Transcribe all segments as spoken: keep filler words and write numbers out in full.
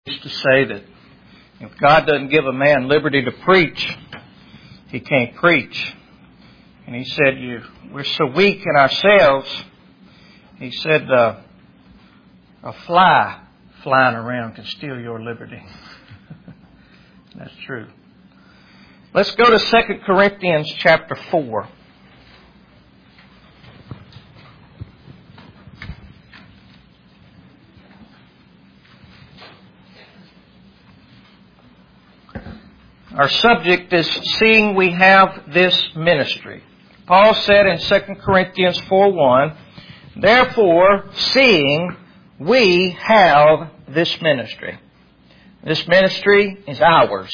used to say that if God doesn't give a man liberty to preach, he can't preach. And he said, "You, we're so weak in ourselves." He said, uh, a fly flying around can steal your liberty. That's true. Let's go to Second Corinthians chapter four. Our subject is seeing we have this ministry. Paul said in Second Corinthians four one, "Therefore, seeing we have this ministry." This ministry is ours.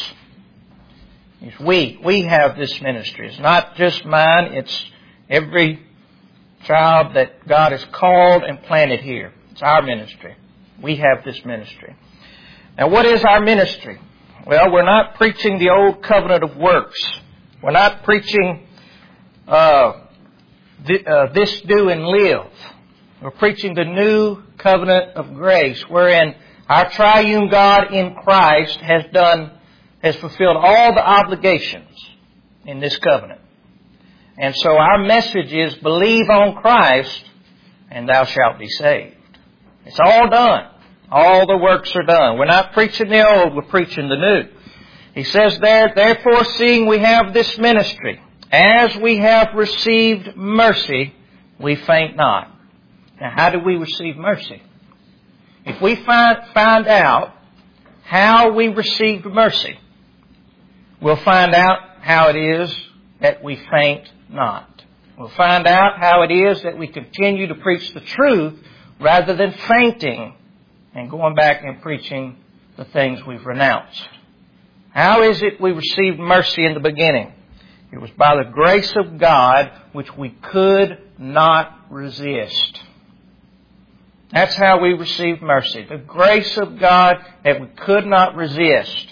It's we. We have this ministry. It's not just mine. It's every child that God has called and planted here. It's our ministry. We have this ministry. Now, what is our ministry? Well, we're not preaching the old covenant of works. We're not preaching uh, th- uh, this do and live. We're preaching the new covenant of grace, wherein our triune God in Christ has done, has fulfilled all the obligations in this covenant. And so our message is, believe on Christ and thou shalt be saved. It's all done. All the works are done. We're not preaching the old, we're preaching the new. He says there, "Therefore, seeing we have this ministry, as we have received mercy, we faint not." Now, how do we receive mercy? If we find, find out how we received mercy, we'll find out how it is that we faint not. We'll find out how it is that we continue to preach the truth rather than fainting and going back and preaching the things we've renounced. How is it we received mercy in the beginning? It was by the grace of God which we could not resist. That's how we received mercy. The grace of God that we could not resist.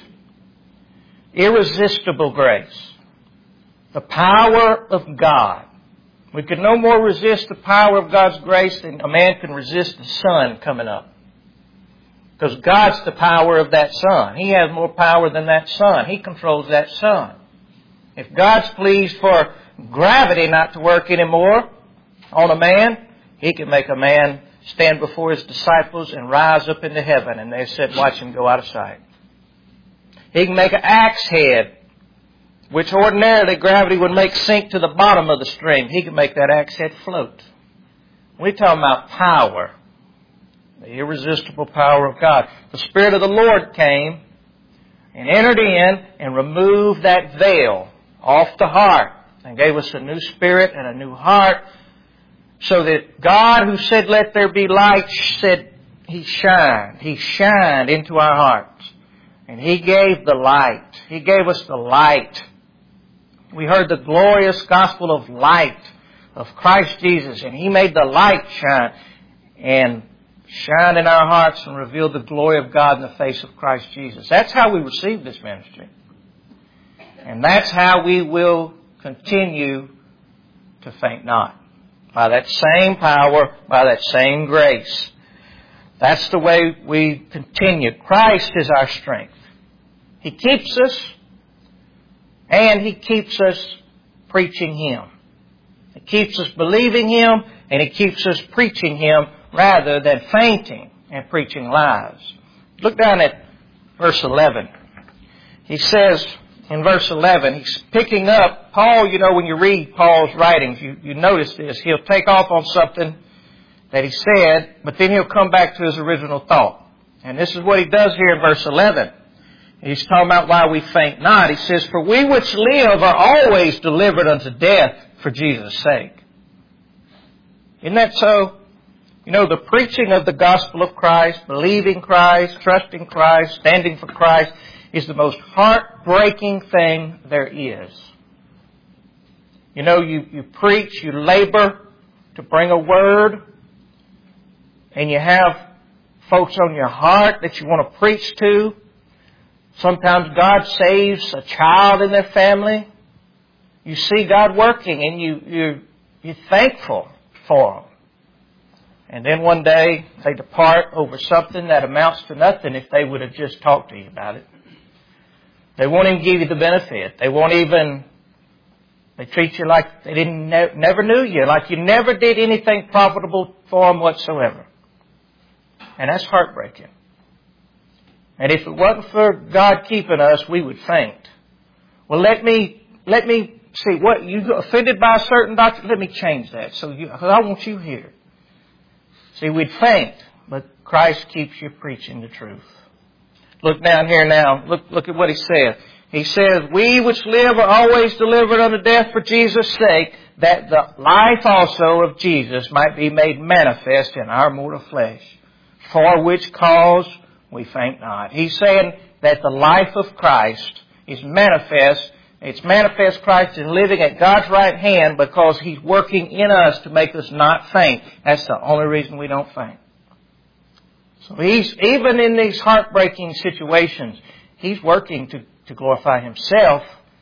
Irresistible grace. The power of God. We could no more resist the power of God's grace than a man can resist the sun coming up. Because God's the power of that sun. He has more power than that sun. He controls that sun. If God's pleased for gravity not to work anymore on a man, He can make a man stand before His disciples and rise up into heaven, and they said, watch him go out of sight. He can make an axe head, which ordinarily gravity would make sink to the bottom of the stream. He can make that axe head float. We're talking about power. The irresistible power of God. The Spirit of the Lord came and entered in and removed that veil off the heart and gave us a new spirit and a new heart, so that God, who said, "Let there be light," said He shined. He shined into our hearts. And He gave the light. He gave us the light. We heard the glorious gospel of light of Christ Jesus, and He made the light shine and shine in our hearts and reveal the glory of God in the face of Christ Jesus. That's how we receive this ministry. And that's how we will continue to faint not. By that same power, by that same grace. That's the way we continue. Christ is our strength. He keeps us, and He keeps us preaching Him. He keeps us believing Him, and He keeps us preaching Him rather than fainting and preaching lies. Look down at verse eleven. He says in verse eleven, he's picking up, Paul, you know, when you read Paul's writings, you, you notice this. He'll take off on something that he said, but then he'll come back to his original thought. And this is what he does here in verse eleven. He's talking about why we faint not. He says, "For we which live are always delivered unto death for Jesus' sake." Isn't that so? You know, the preaching of the gospel of Christ, believing Christ, trusting Christ, standing for Christ, is the most heartbreaking thing there is. You know, you, you preach, you labor to bring a word, and you have folks on your heart that you want to preach to. Sometimes God saves a child in their family. You see God working, and you, you, you're thankful for them. And then one day they depart over something that amounts to nothing if they would have just talked to you about it. They won't even give you the benefit. They won't even, they treat you like they didn't ne- never knew you, like you never did anything profitable for them whatsoever. And that's heartbreaking. And if it wasn't for God keeping us, we would faint. Well, let me, let me see, what, you offended by a certain doctrine? Let me change that. So you, I want you here. See, we'd faint, but Christ keeps you preaching the truth. Look down here now. Look, look at what he says. He says, we which live are always delivered unto death for Jesus' sake, that the life also of Jesus might be made manifest in our mortal flesh, for which cause we faint not. He's saying that the life of Christ is manifest. It's manifest Christ is living at God's right hand because He's working in us to make us not faint. That's the only reason we don't faint. So He's, even in these heartbreaking situations, He's working to, to glorify Himself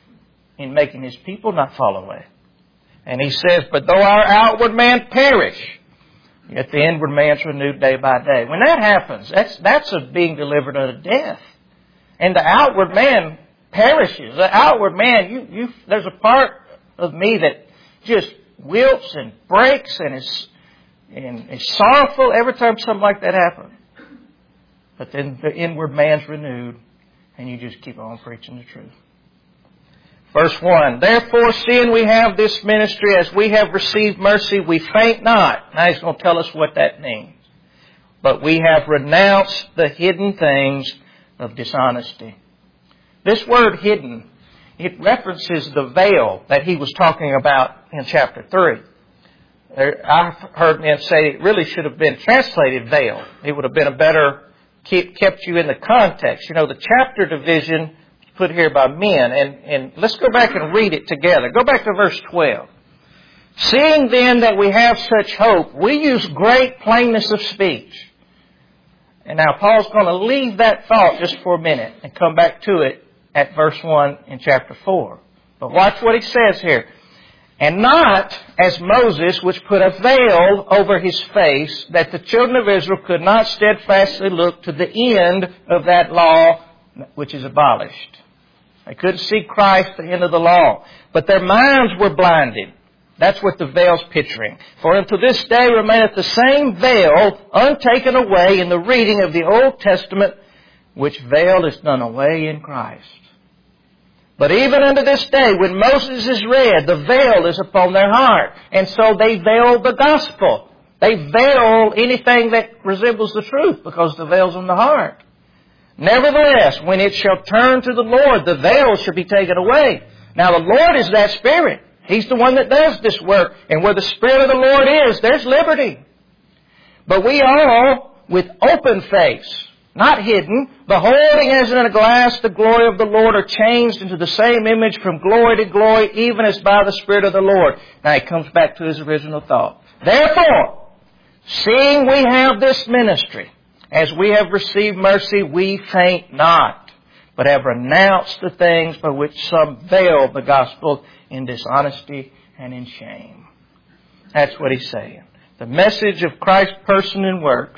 in making His people not fall away. And He says, but though our outward man perish, yet the inward man's renewed day by day. When that happens, that's, that's of being delivered unto death. And the outward man perishes. The outward man, you, you, there's a part of me that just wilts and breaks and is, and is sorrowful every time something like that happens. But then the inward man's renewed, and you just keep on preaching the truth. Verse one, therefore, seeing we have this ministry, as we have received mercy, we faint not. Now he's going to tell us what that means. But we have renounced the hidden things of dishonesty. This word hidden, it references the veil that he was talking about in chapter three. I've heard men say it really should have been translated veil. It would have been a better, kept you in the context. You know, the chapter division put here by men. And, and let's go back and read it together. Go back to verse twelve. Seeing then that we have such hope, we use great plainness of speech. And now Paul's going to leave that thought just for a minute and come back to it at verse one in chapter four. But watch what he says here. And not as Moses, which put a veil over his face, that the children of Israel could not steadfastly look to the end of that law which is abolished. They couldn't see Christ, the end of the law. But their minds were blinded. That's what the veil's picturing. For unto this day remaineth the same veil untaken away in the reading of the Old Testament, which veil is done away in Christ. But even unto this day, when Moses is read, the veil is upon their heart. And so they veil the gospel. They veil anything that resembles the truth because the veil's on the heart. Nevertheless, when it shall turn to the Lord, the veil shall be taken away. Now the Lord is that Spirit. He's the one that does this work. And where the Spirit of the Lord is, there's liberty. But we all, with open face, not hidden, beholding as in a glass the glory of the Lord, are changed into the same image from glory to glory, even as by the Spirit of the Lord. Now he comes back to his original thought. Therefore, seeing we have this ministry, as we have received mercy, we faint not, but have renounced the things by which some veil the gospel in dishonesty and in shame. That's what he's saying. The message of Christ's person and works,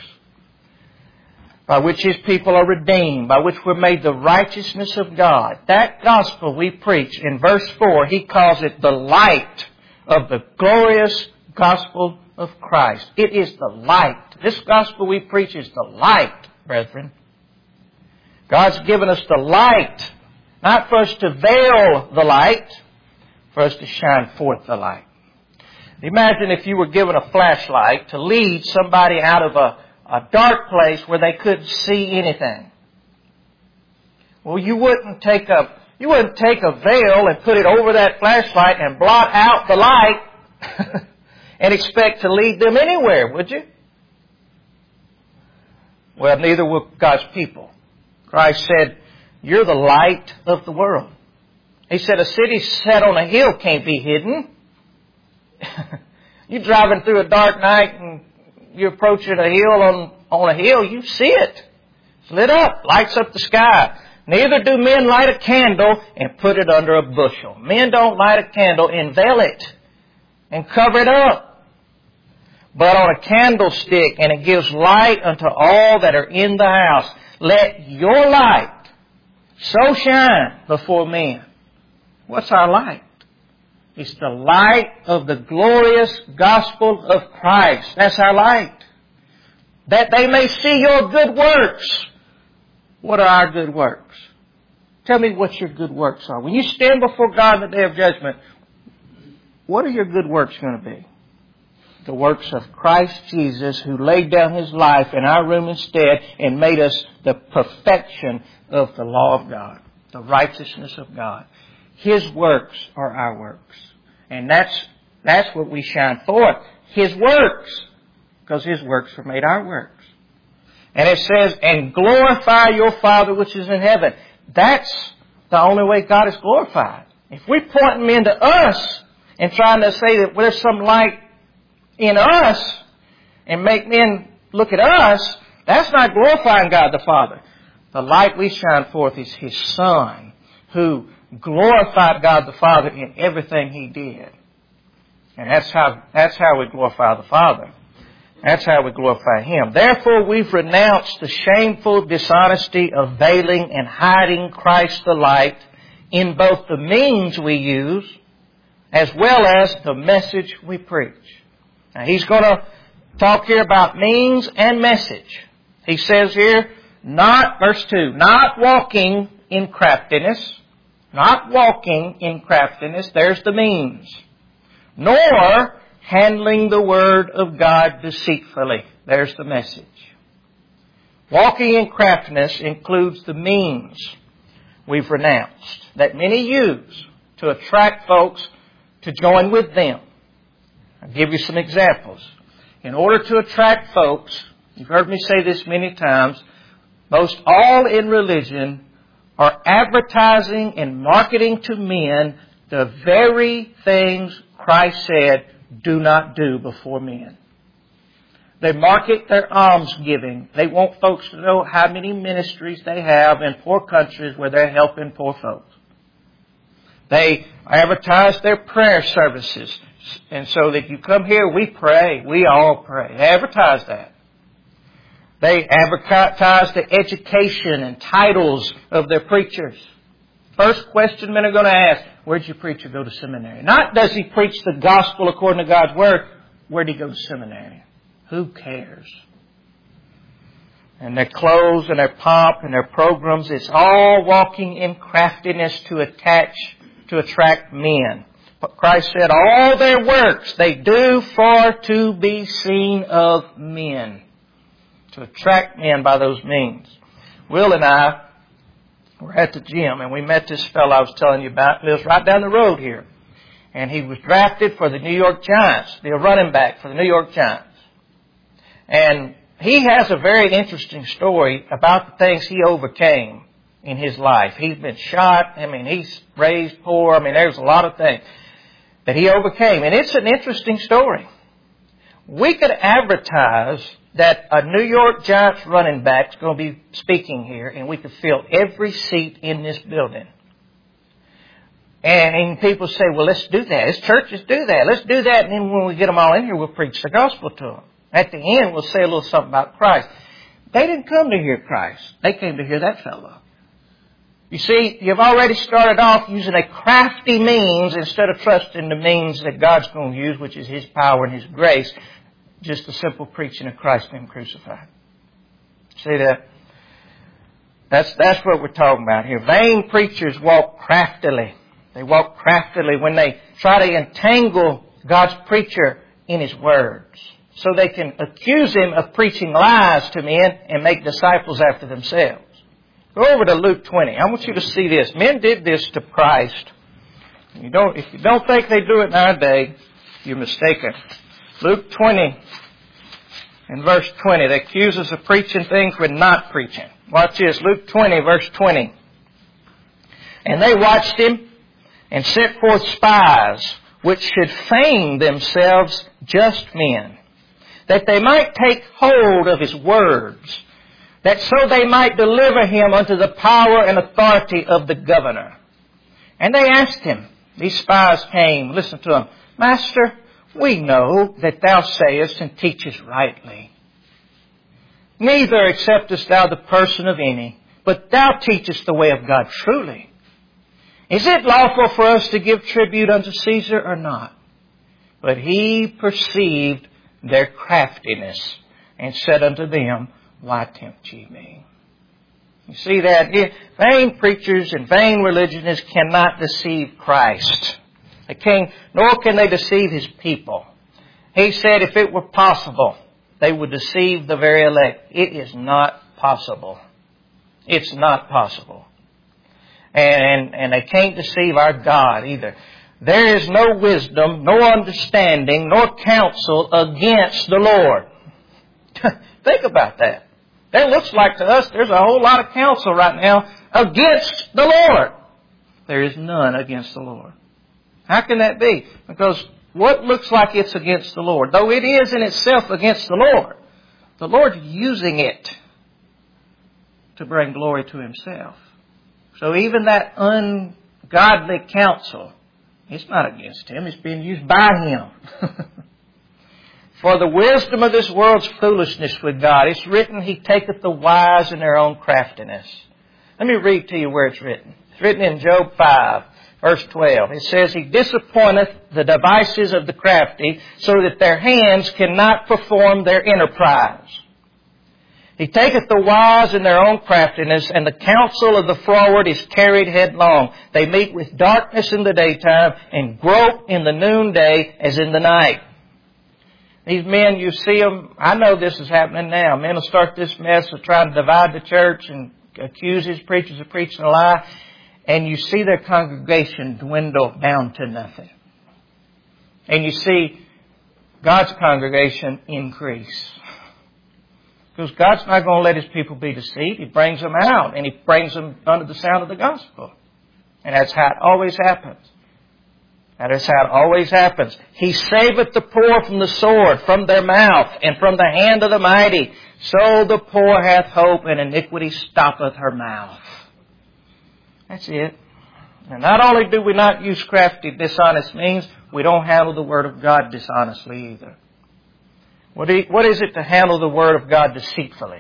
by which His people are redeemed, by which we're made the righteousness of God. That gospel we preach in verse four, he calls it the light of the glorious gospel of Christ. It is the light. This gospel we preach is the light, brethren. God's given us the light, not for us to veil the light, for us to shine forth the light. Imagine if you were given a flashlight to lead somebody out of a A dark place where they couldn't see anything. Well, you wouldn't take a you wouldn't take a veil and put it over that flashlight and blot out the light and expect to lead them anywhere, would you? Well, neither will God's people. Christ said, "You're the light of the world." He said, "A city set on a hill can't be hidden." You're driving through a dark night and you're approaching a hill on, on a hill, you see it. It's lit up, lights up the sky. Neither do men light a candle and put it under a bushel. Men don't light a candle and veil it and cover it up. but on a candlestick, and it gives light unto all that are in the house. Let your light so shine before men. What's our light? It's the light of the glorious gospel of Christ. That's our light. That they may see your good works. What are our good works? Tell me what your good works are. When you stand before God in the day of judgment, what are your good works going to be? The works of Christ Jesus, who laid down His life in our room instead and made us the perfection of the law of God, the righteousness of God. His works are our works. And that's, that's what we shine forth. His works. Because His works have made our works. And it says, and glorify your Father which is in heaven. That's the only way God is glorified. If we point men to us and trying to say that there's some light in us and make men look at us, that's not glorifying God the Father. The light we shine forth is His Son, who glorified God the Father in everything He did. And that's how, that's how we glorify the Father. That's how we glorify Him. Therefore, we've renounced the shameful dishonesty of veiling and hiding Christ the light in both the means we use as well as the message we preach. Now, he's going to talk here about means and message. He says here, not, verse two, not walking in craftiness, not walking in craftiness, there's the means, nor handling the Word of God deceitfully. There's the message. Walking in craftiness includes the means we've renounced that many use to attract folks to join with them. I'll give you some examples. In order to attract folks, you've heard me say this many times, most all in religion are advertising and marketing to men the very things Christ said, do not do before men. They market their almsgiving. They want folks to know how many ministries they have in poor countries where they're helping poor folks. They advertise their prayer services. And so that you come here, we pray. We all pray. They advertise that. They advertise the education and titles of their preachers. First question men are going to ask, where'd your preacher go to seminary? Not does he preach the gospel according to God's Word. Where'd he go to seminary? Who cares? And their clothes and their pomp and their programs, it's all walking in craftiness to attach, to attract men. But Christ said all their works they do for to be seen of men. To attract men by those means. Will and I were at the gym and we met this fellow I was telling you about. He lives right down the road here. And he was drafted for the New York Giants, be a running back for the New York Giants. And he has a very interesting story about the things he overcame in his life. He's been shot. I mean, he's raised poor. I mean, there's a lot of things that he overcame. And it's an interesting story. We could advertise that a New York Giants running back is going to be speaking here, and we could fill every seat in this building. And, and people say, well, let's do that. As churches do that. Let's do that, and then when we get them all in here, we'll preach the gospel to them. At the end, we'll say a little something about Christ. They didn't come to hear Christ. They came to hear that fellow. You see, you've already started off using a crafty means instead of trusting the means that God's going to use, which is His power and His grace. Just the simple preaching of Christ being crucified. See that? That's, that's what we're talking about here. Vain preachers walk craftily. They walk craftily when they try to entangle God's preacher in His words. So they can accuse him of preaching lies to men and make disciples after themselves. Go over to Luke twenty. I want you to see this. Men did this to Christ. You don't, if you don't think they do it in our day, you're mistaken. Luke twenty and verse twenty. They accuse us of preaching things we're not preaching. Watch this. Luke twenty, verse twenty. And they watched him and sent forth spies which should feign themselves just men, that they might take hold of his words, that so they might deliver him unto the power and authority of the governor. And they asked him, these spies came, listen to him, Master, We know that thou sayest and teachest rightly. Neither acceptest thou the person of any, but thou teachest the way of God truly. Is it lawful for us to give tribute unto Caesar or not? But he perceived their craftiness and said unto them, Why tempt ye me? You see that? Vain preachers and vain religionists cannot deceive Christ. They can't, nor can they deceive His people. He said if it were possible, they would deceive the very elect. It is not possible. It's not possible. And, and they can't deceive our God either. There is no wisdom, no understanding, nor counsel against the Lord. Think about that. It looks like to us there's a whole lot of counsel right now against the Lord. There is none against the Lord. How can that be? Because what looks like it's against the Lord, though it is in itself against the Lord, the Lord's using it to bring glory to Himself. So even that ungodly counsel, it's not against Him. It's being used by Him. For the wisdom of this world's foolishness with God. It's written, He taketh the wise in their own craftiness. Let me read to you where it's written. It's written in Job five, verse twelve. It says, He disappointeth the devices of the crafty, so that their hands cannot perform their enterprise. He taketh the wise in their own craftiness, and the counsel of the froward is carried headlong. They meet with darkness in the daytime, and grope in the noonday as in the night. These men, you see them, I know this is happening now. Men will start this mess of trying to divide the church and accuse His preachers of preaching a lie. And you see their congregation dwindle down to nothing. And you see God's congregation increase. Because God's not going to let His people be deceived. He brings them out and He brings them under the sound of the gospel. And that's how it always happens. That is how it always happens. He saveth the poor from the sword, from their mouth, and from the hand of the mighty. So the poor hath hope, and iniquity stoppeth her mouth. That's it. And not only do we not use crafty, dishonest means, we don't handle the Word of God dishonestly either. What is it to handle the Word of God deceitfully?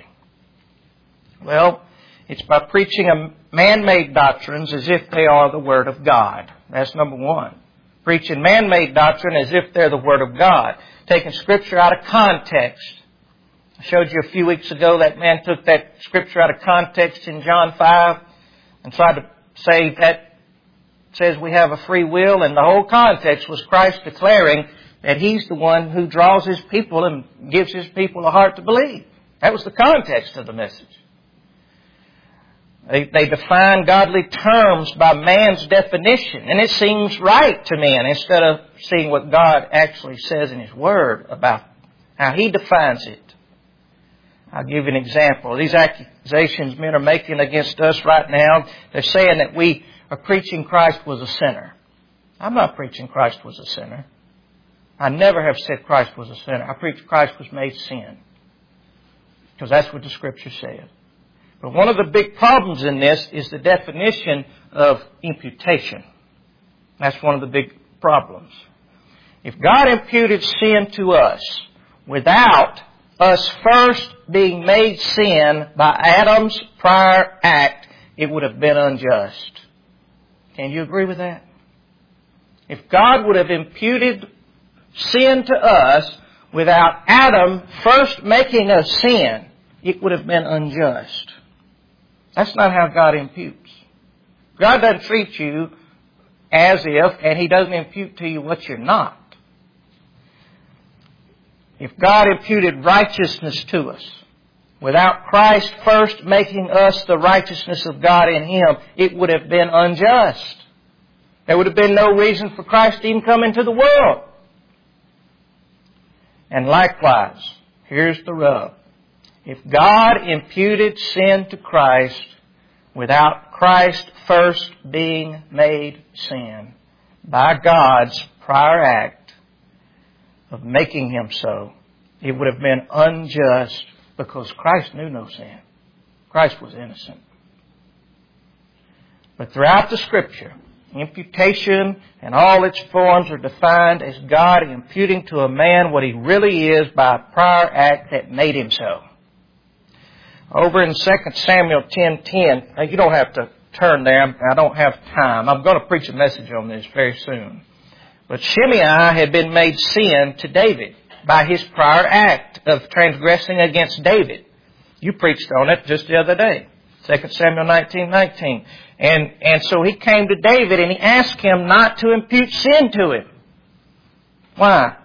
Well, it's by preaching a man-made doctrines as if they are the Word of God. That's number one. Preaching man-made doctrine as if they're the Word of God. Taking Scripture out of context. I showed you a few weeks ago that man took that Scripture out of context in John five and tried to say that says we have a free will, and the whole context was Christ declaring that He's the one who draws His people and gives His people a heart to believe. That was the context of the message. They, they define godly terms by man's definition, and it seems right to men instead of seeing what God actually says in His Word about how He defines it. I'll give you an example. These accusations men are making against us right now, they're saying that we are preaching Christ was a sinner. I'm not preaching Christ was a sinner. I never have said Christ was a sinner. I preach Christ was made sin. Because that's what the Scripture says. But one of the big problems in this is the definition of imputation. That's one of the big problems. If God imputed sin to us without us first being made sin by Adam's prior act, it would have been unjust. Can you agree with that? If God would have imputed sin to us without Adam first making us sin, it would have been unjust. That's not how God imputes. God doesn't treat you as if, and He doesn't impute to you what you're not. If God imputed righteousness to us without Christ first making us the righteousness of God in Him, it would have been unjust. There would have been no reason for Christ to even come into the world. And likewise, here's the rub. If God imputed sin to Christ without Christ first being made sin by God's prior act of making Him so, it would have been unjust because Christ knew no sin. Christ was innocent. But throughout the Scripture, Imputation and all its forms are defined as God imputing to a man what he really is by a prior act that made him so. Over in Second Samuel ten ten, now you don't have to turn there. I don't have time. I'm going to preach a message on this very soon. But Shimei had been made sin to David by his prior act of transgressing against David. You preached on it just the other day. Second Samuel nineteen nineteen. And, and so he came to David and he asked him not to impute sin to him. Why?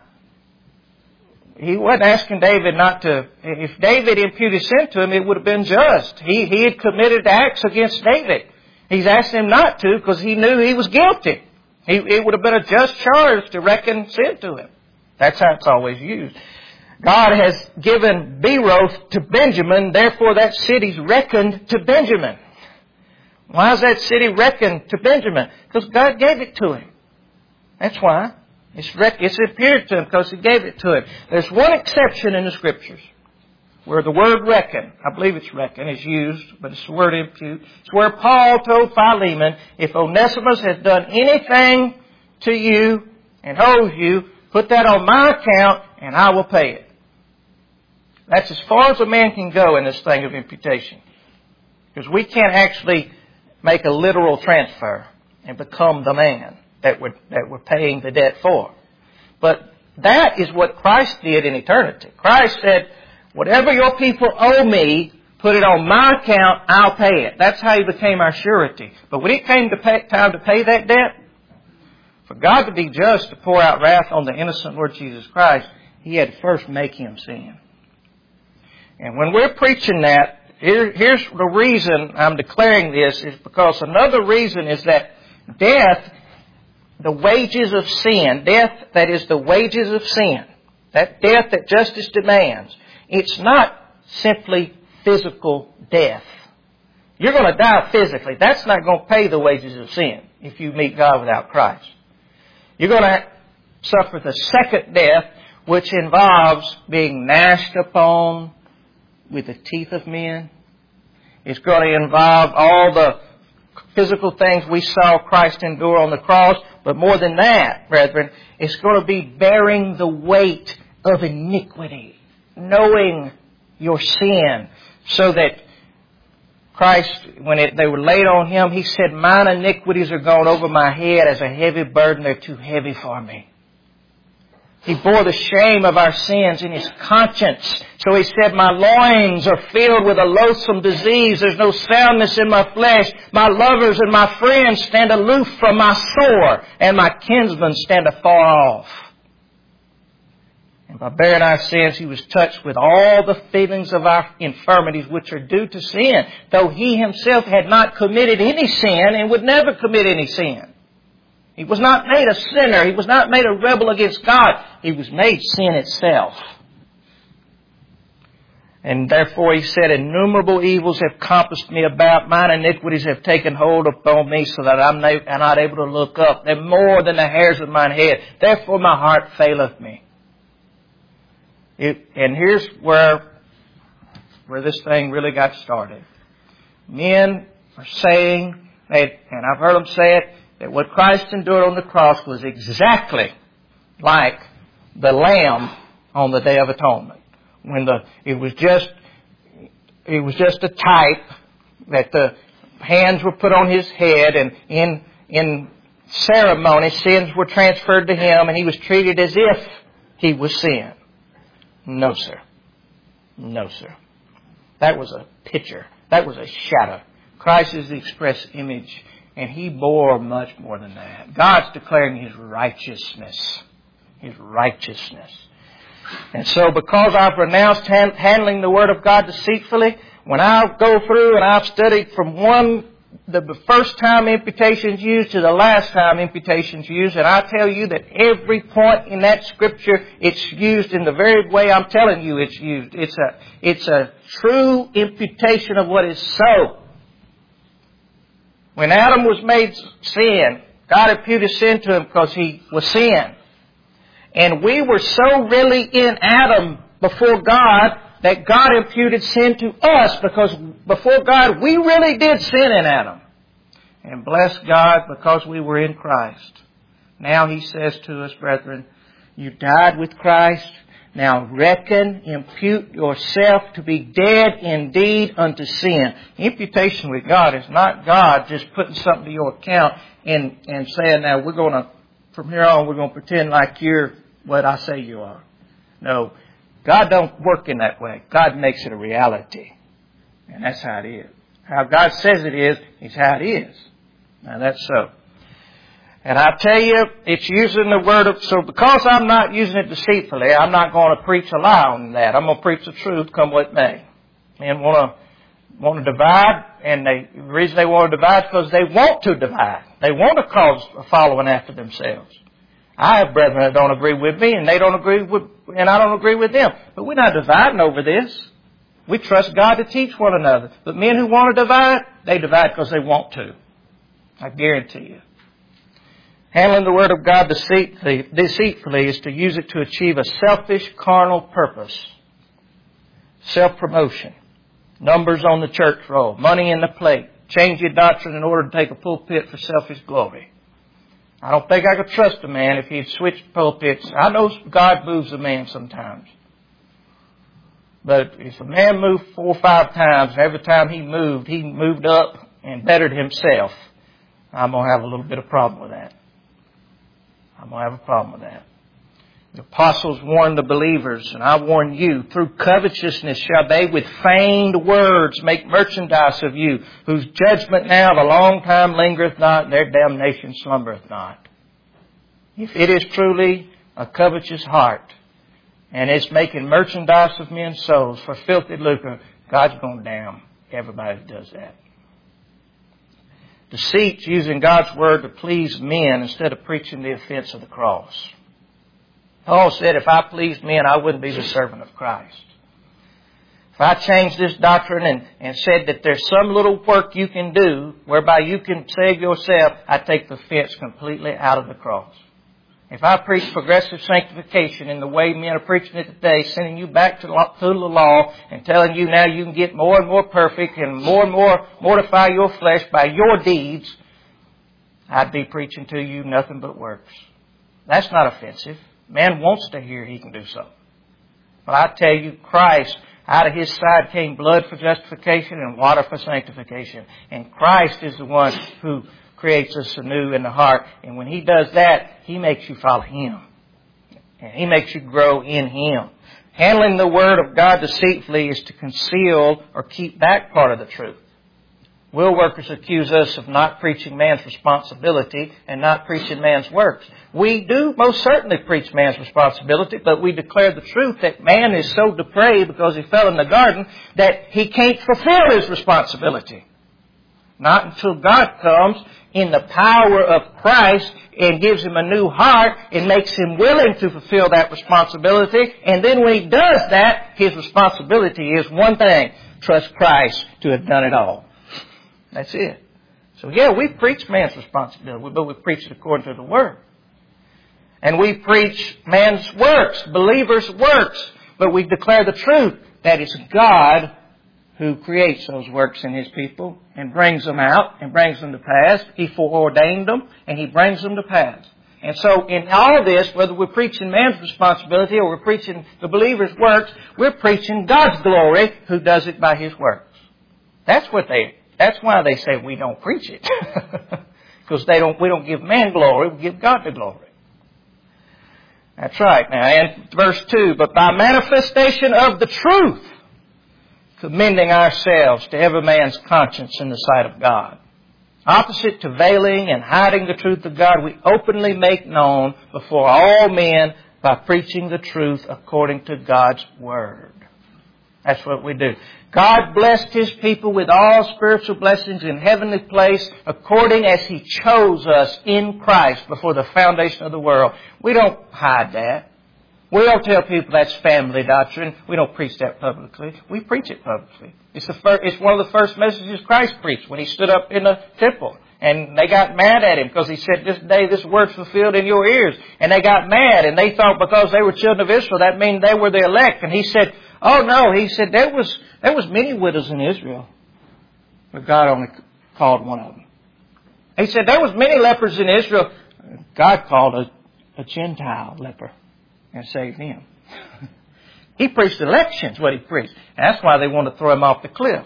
He wasn't asking David not to, if David imputed sin to him, it would have been just. He, he had committed acts against David. He's asked him not to because he knew he was guilty. He, it would have been a just charge to reckon sin to him. That's how it's always used. God has given Beeroth to Benjamin, therefore that city's reckoned to Benjamin. Why is that city reckoned to Benjamin? Because God gave it to him. That's why. It's, rec- it's appeared to him because He gave it to him. There's one exception in the Scriptures where the word reckon, I believe it's reckon, is used, but it's the word impute. It's where Paul told Philemon, if Onesimus has done anything to you and owes you, put that on my account and I will pay it. That's as far as a man can go in this thing of imputation. Because we can't actually make a literal transfer and become the man that we're, that we're paying the debt for. But that is what Christ did in eternity. Christ said, whatever your people owe me, put it on my account, I'll pay it. That's how He became our surety. But when it came to pay, time to pay that debt, for God to be just to pour out wrath on the innocent Lord Jesus Christ, He had to first make Him sin. And when we're preaching that, here, here's the reason I'm declaring this, is because another reason is that death, the wages of sin, death that is the wages of sin, that death that justice demands, it's not simply physical death. You're going to die physically. That's not going to pay the wages of sin if you meet God without Christ. You're going to suffer the second death, which involves being gnashed upon with the teeth of men. It's going to involve all the physical things we saw Christ endure on the cross. But more than that, brethren, it's going to be bearing the weight of iniquity, knowing your sin, so that Christ, when it, they were laid on Him, He said, mine iniquities are gone over my head as a heavy burden. They're too heavy for me. He bore the shame of our sins in His conscience. So He said, my loins are filled with a loathsome disease. There's no soundness in my flesh. My lovers and my friends stand aloof from my sore, and my kinsmen stand afar off. And by bearing our sins, He was touched with all the feelings of our infirmities, which are due to sin, though He Himself had not committed any sin and would never commit any sin. He was not made a sinner. He was not made a rebel against God. He was made sin itself. And therefore He said, innumerable evils have compassed me about. Mine iniquities have taken hold upon me so that I'm not able to look up. They're more than the hairs of mine head. Therefore my heart faileth me. It, and here's where, where this thing really got started. Men are saying, that, and I've heard them say it, that what Christ endured on the cross was exactly like the lamb on the Day of Atonement. When the, it was just, it was just a type that the hands were put on His head, and in, in ceremony sins were transferred to Him, and He was treated as if He was sin. No, sir. No, sir. That was a picture. That was a shadow. Christ is the express image, and He bore much more than that. God's declaring His righteousness. His righteousness. And so because I've renounced hand, handling the Word of God deceitfully, when I go through and I've studied from one, the first time imputation's used to the last time imputation's used, and I tell you that every point in that Scripture, it's used in the very way I'm telling you it's used. It's a, it's a true imputation of what is so. When Adam was made sin, God imputed sin to him because he was sin. And we were so really in Adam before God that God imputed sin to us, because before God we really did sin in Adam. And bless God because we were in Christ. Now He says to us, brethren, you died with Christ. Now reckon, impute yourself to be dead indeed unto sin. Imputation with God is not God just putting something to your account and, and saying, now we're going to, from here on, we're going to pretend like you're what I say you are. No, God don't work in that way. God makes it a reality. And that's how it is. How God says it is, is how it is. Now that's so. And I tell you, it's using the word of, so because I'm not using it deceitfully, I'm not going to preach a lie on that. I'm going to preach the truth, come what may. Men want to, want to divide, and they, the reason they want to divide is because they want to divide. They want to cause a following after themselves. I have brethren that don't agree with me, and they don't agree with, and I don't agree with them. But we're not dividing over this. We trust God to teach one another. But men who want to divide, they divide because they want to. I guarantee you. Handling the Word of God deceitfully, deceitfully is to use it to achieve a selfish, carnal purpose. Self-promotion. Numbers on the church roll. Money in the plate. Change your doctrine in order to take a pulpit for selfish glory. I don't think I could trust a man if he'd switched pulpits. I know God moves a man sometimes. But if a man moved four or five times, and every time he moved, he moved up and bettered himself, I'm going to have a little bit of problem with that. I'm going to have a problem with that. The apostles warned the believers, and I warn you, through covetousness shall they with feigned words make merchandise of you, whose judgment now of a long time lingereth not, and their damnation slumbereth not. If it is truly a covetous heart, and it's making merchandise of men's souls for filthy lucre, God's going to damn everybody that does that. Deceit's using God's Word to please men instead of preaching the offense of the cross. Paul said, if I pleased men, I wouldn't be the servant of Christ. If I changed this doctrine and, and said that there's some little work you can do whereby you can save yourself, I take the offense completely out of the cross. If I preach progressive sanctification in the way men are preaching it today, sending you back to the law and telling you now you can get more and more perfect and more and more mortify your flesh by your deeds, I'd be preaching to you nothing but works. That's not offensive. Man wants to hear he can do so. But I tell you, Christ, out of His side came blood for justification and water for sanctification. And Christ is the one who creates us anew in the heart. And when He does that, He makes you follow Him. And He makes you grow in Him. Handling the Word of God deceitfully is to conceal or keep back part of the truth. Will workers accuse us of not preaching man's responsibility and not preaching man's works. We do most certainly preach man's responsibility, but we declare the truth that man is so depraved because he fell in the garden that he can't fulfill his responsibility. Not until God comes in the power of Christ and gives him a new heart and makes him willing to fulfill that responsibility. And then when he does that, his responsibility is one thing: trust Christ to have done it all. That's it. So yeah, we preach man's responsibility, but we preach it according to the Word. And we preach man's works, believers' works, but we declare the truth that it's God who creates those works in His people and brings them out and brings them to pass. He foreordained them and He brings them to pass. And so in all this, whether we're preaching man's responsibility or we're preaching the believer's works, we're preaching God's glory who does it by His works. That's what they That's why they say we don't preach it. Because they don't, we don't give man glory, we give God the glory. That's right. Now, in verse two, but by manifestation of the truth, commending ourselves to every man's conscience in the sight of God. Opposite to veiling and hiding the truth of God, we openly make known before all men by preaching the truth according to God's Word. That's what we do. God blessed His people with all spiritual blessings in heavenly place according as He chose us in Christ before the foundation of the world. We don't hide that. We don't tell people that's family doctrine. We don't preach that publicly. We preach it publicly. It's, the first, it's one of the first messages Christ preached when He stood up in the temple. And they got mad at Him because He said, this day this word's fulfilled in your ears. And they got mad and they thought because they were children of Israel, that meant they were the elect. And He said, oh no, He said there was there was many widows in Israel, but God only called one of them. He said there was many lepers in Israel. God called a, a Gentile leper and saved him. He preached elections, what he preached. And that's why they want to throw him off the cliff.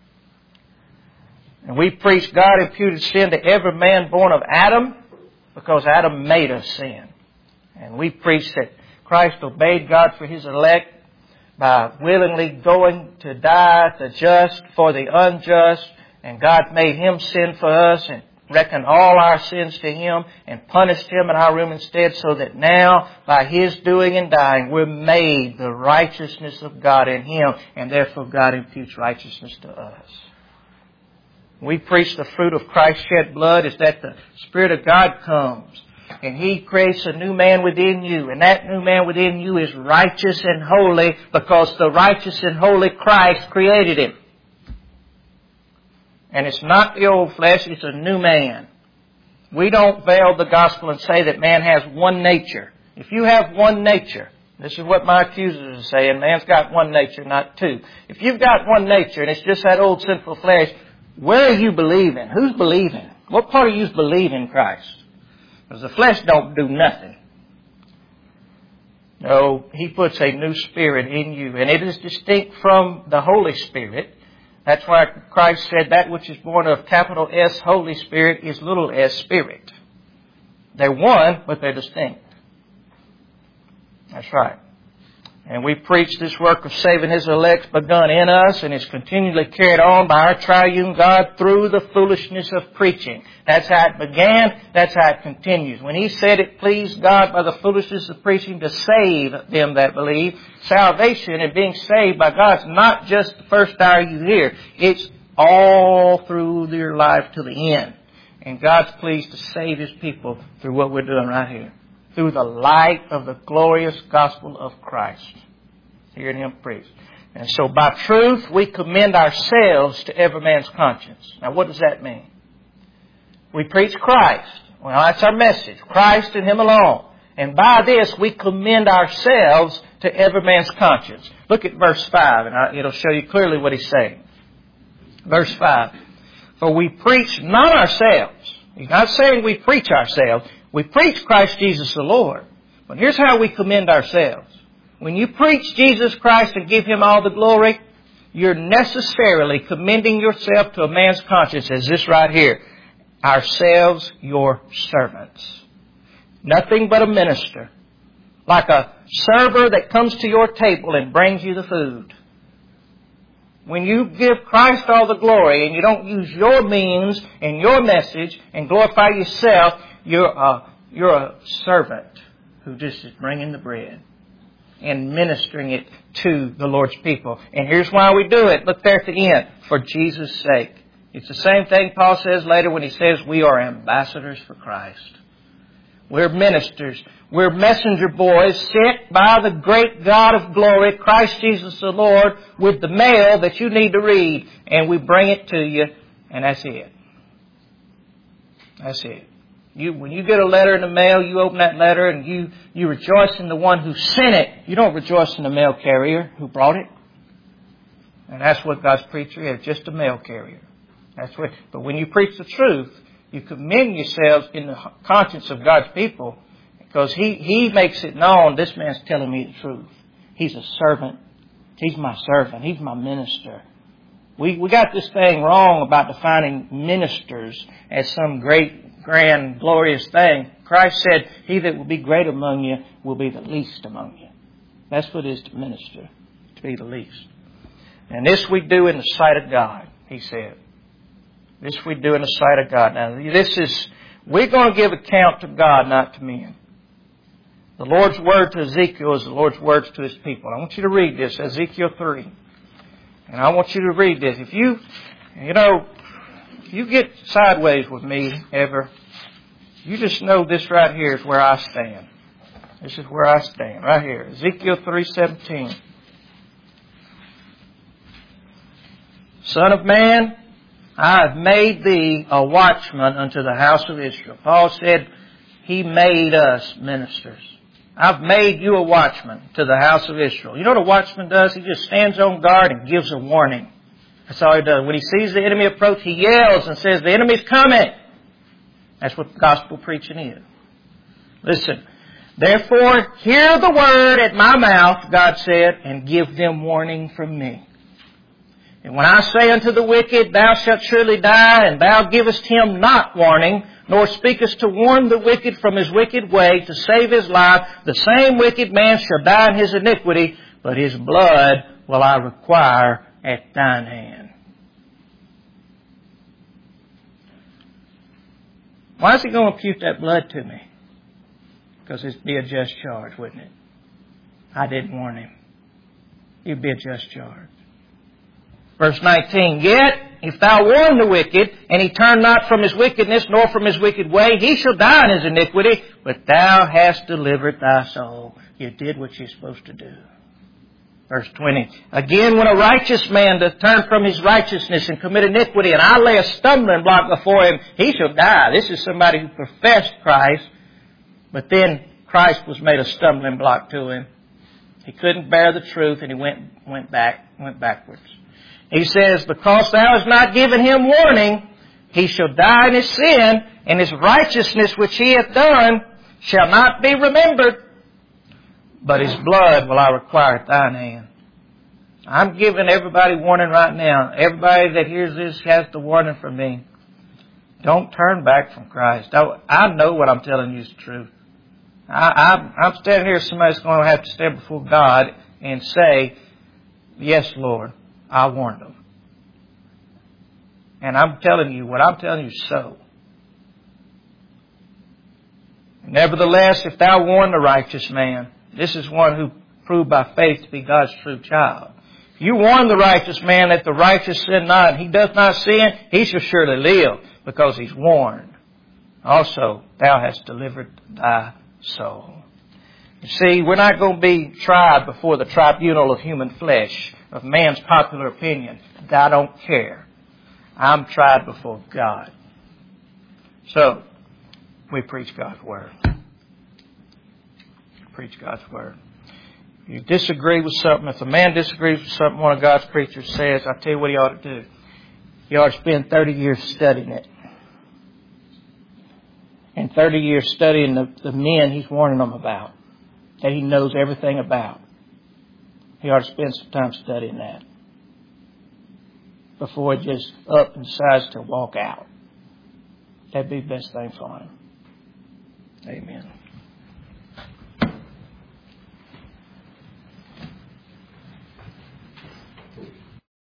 And we preach God imputed sin to every man born of Adam because Adam made us sin. And we preach that Christ obeyed God for His elect by willingly going to die, the just for the unjust. And God made Him sin for us and reckoned all our sins to Him and punished Him in our room instead, so that now by His doing and dying we're made the righteousness of God in Him, and therefore God imputes righteousness to us. We preach the fruit of Christ's shed blood is that the Spirit of God comes and He creates a new man within you, and that new man within you is righteous and holy because the righteous and holy Christ created him. And it's not the old flesh, it's a new man. We don't veil the gospel and say that man has one nature. If you have one nature, this is what my accusers are saying, man's got one nature, not two. If you've got one nature and it's just that old sinful flesh, where are you believing? Who's believing? What part of you believe in Christ? Because the flesh don't do nothing. No, He puts a new spirit in you, and it is distinct from the Holy Spirit. That's why Christ said that which is born of capital S, Holy Spirit, is little s, Spirit. They're one, but they're distinct. That's right. And we preach this work of saving His elect begun in us and is continually carried on by our triune God through the foolishness of preaching. That's how it began. That's how it continues. When He said it pleased God by the foolishness of preaching to save them that believe, salvation and being saved by God is not just the first hour you hear. It's all through your life to the end. And God's pleased to save His people through what we're doing right here. Through the light of the glorious gospel of Christ. Hearing Him preach. And so by truth we commend ourselves to every man's conscience. Now what does that mean? We preach Christ. Well, that's our message. Christ and Him alone. And by this we commend ourselves to every man's conscience. Look at verse five and it'll show you clearly what he's saying. Verse five. For we preach not ourselves. He's not saying we preach ourselves. We preach Christ Jesus the Lord. But here's how we commend ourselves. When you preach Jesus Christ and give Him all the glory, you're necessarily commending yourself to a man's conscience, as this right here. Ourselves, your servants. Nothing but a minister. Like a server that comes to your table and brings you the food. When you give Christ all the glory and you don't use your means and your message and glorify yourself, You're a, you're a servant who just is bringing the bread and ministering it to the Lord's people. And here's why we do it. Look there at the end. For Jesus' sake. It's the same thing Paul says later when he says we are ambassadors for Christ. We're ministers. We're messenger boys sent by the great God of glory, Christ Jesus the Lord, with the mail that you need to read. And we bring it to you. And that's it. That's it. You, when you get a letter in the mail, you open that letter and you, you rejoice in the one who sent it. You don't rejoice in the mail carrier who brought it. And that's what God's preacher is, just a mail carrier. That's what. But when you preach the truth, you commend yourselves in the conscience of God's people because He, He makes it known, this man's telling me the truth. He's a servant. He's my servant. He's my minister. We, we got this thing wrong about defining ministers as some great grand, glorious thing. Christ said, He that will be great among you will be the least among you. That's what it is to minister, to be the least. And this we do in the sight of God, He said. This we do in the sight of God. Now, this is, we're going to give account to God, not to men. The Lord's word to Ezekiel is the Lord's words to His people. I want you to read this, Ezekiel three. And I want you to read this. If you, you know, if you get sideways with me ever, you just know this right here is where I stand. This is where I stand, right here. Ezekiel three seventeen. Son of man, I have made thee a watchman unto the house of Israel. Paul said He made us ministers. I've made you a watchman to the house of Israel. You know what a watchman does? He just stands on guard and gives a warning. That's all he does. When he sees the enemy approach, he yells and says, the enemy's coming. That's what gospel preaching is. Listen. Therefore, hear the word at my mouth, God said, and give them warning from me. And when I say unto the wicked, thou shalt surely die, and thou givest him not warning, nor speakest to warn the wicked from his wicked way, to save his life, the same wicked man shall die in his iniquity, but his blood will I require at thine hand. Why is he going to impute that blood to me? Because it'd be a just charge, wouldn't it? I didn't warn him. It'd be a just charge. Verse nineteen, yet if thou warn the wicked, and he turn not from his wickedness, nor from his wicked way, he shall die in his iniquity, but thou hast delivered thy soul. You did what you're supposed to do. Verse twenty, again, when a righteous man doth turn from his righteousness and commit iniquity, and I lay a stumbling block before him, he shall die. This is somebody who professed Christ, but then Christ was made a stumbling block to him. He couldn't bear the truth, and he went went back, went backwards. He says, because thou hast not given him warning, he shall die in his sin, and his righteousness which he hath done shall not be remembered, but his blood will I require at thine hand. I'm giving everybody warning right now. Everybody that hears this has the warning from me. Don't turn back from Christ. I, I know what I'm telling you is the truth. I, I, I'm standing here, somebody's going to have to stand before God and say, yes, Lord, I warned them. And I'm telling you, what I'm telling you is so. Nevertheless, if thou warn the righteous man, this is one who proved by faith to be God's true child. If you warn the righteous man that the righteous sin not, and he doth not sin, he shall surely live, because he's warned. Also, thou hast delivered thy soul. You see, we're not going to be tried before the tribunal of human flesh, of man's popular opinion. I don't care. I'm tried before God. So, we preach God's Word. Preach God's Word. If you disagree with something, if a man disagrees with something one of God's preachers says, I tell you what he ought to do. He ought to spend thirty years studying it. And thirty years studying the, the men he's warning them about, that he knows everything about. He ought to spend some time studying that before he just up and decides to walk out. That'd be the best thing for him. Amen.